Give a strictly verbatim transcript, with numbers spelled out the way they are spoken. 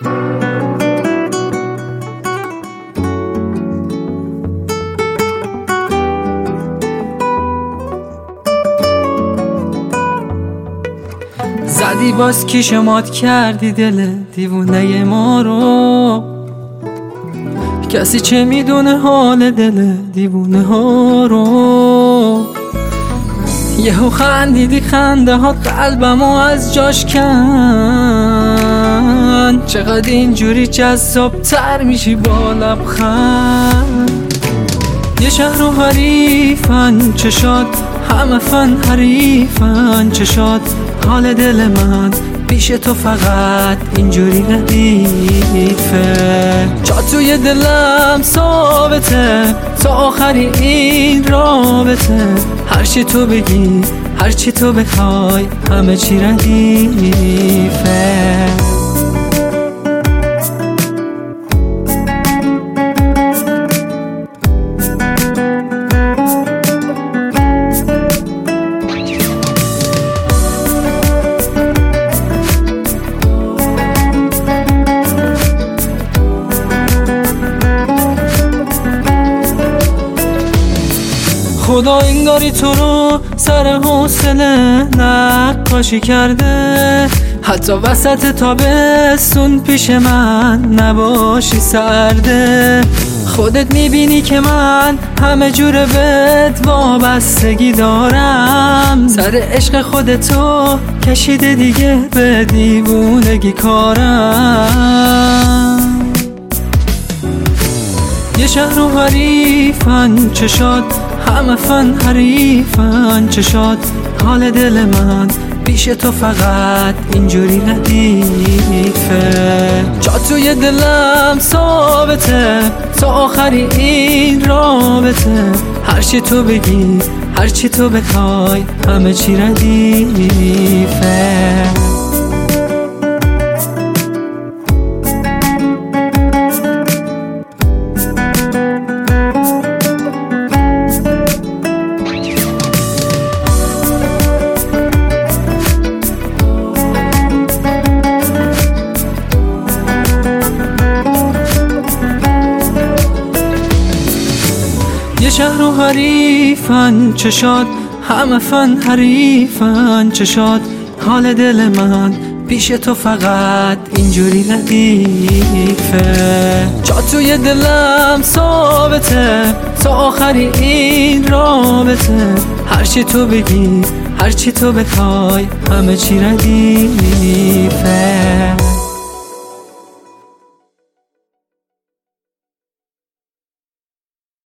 زدی باز کی شمات کردی دل دیوونه ما رو، کسی چه میدونه حال دل دیوونه ها رو. یهو خندیدی خنده ها قلبمو از جاش کن، چقدر اینجوری جذاب تر میشی با لبخند. یه شهر و حریفن چشات همه فن حریفن چشات، حال دل من پیش تو فقط اینجوری ردیفه. جا توی دلم ثابته تا آخری این رابطه، هرچی تو بگی هرچی تو بخوای همه چی ردیفه. خدا انگاری تو رو سر حوصله نقاشی کرده، حتی وسط تابستون پیش من نباشی سرده. خودت میبینی که من همه جور بهت وابستگی دارم، سر عشق خودتو کشیده دیگه به دیوونگی کارم. یه شهر و حریفن چشات همه فن حریفن چشات، حال دل من پیش تو فقط اینجوری ردیفه. جا توی دلم ثابته تا آخری این رابطه، هرچی تو بگی هرچی تو بخوای همه چی ردیفه. یه شهر و حریفن چشات همه فن حریفن چشات، حال دل من پیش تو فقط اینجوری ردیفه. جا توی دلم ثابته تا آخری این رابطه، هرچی تو بگی هرچی تو بخوای همه چی ردیفه.